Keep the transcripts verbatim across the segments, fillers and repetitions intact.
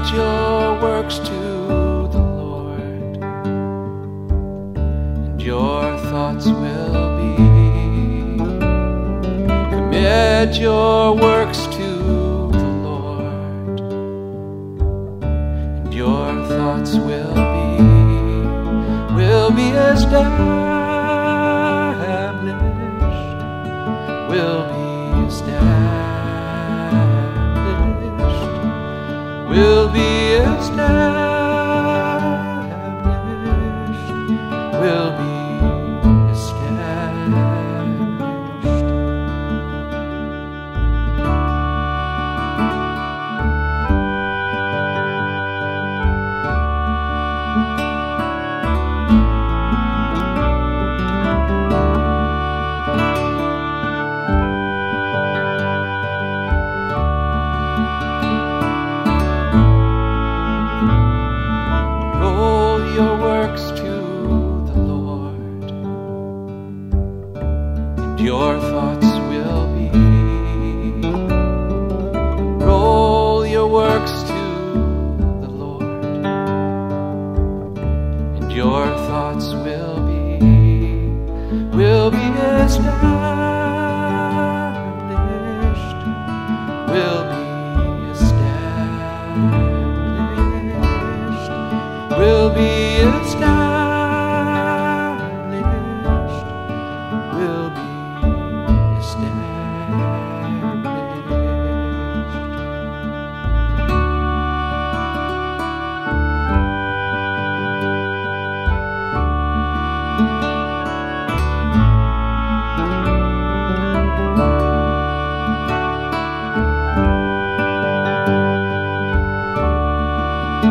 Commit your works to the Lord, and your thoughts will be. Commit your works to the Lord, and your thoughts will be, will be established, will be established, will be established, will be established. Your works to the Lord, and your thoughts will be. Roll your works to the Lord, and your thoughts will be, will be established, will be established, will be established, will be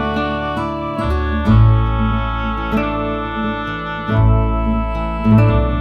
established.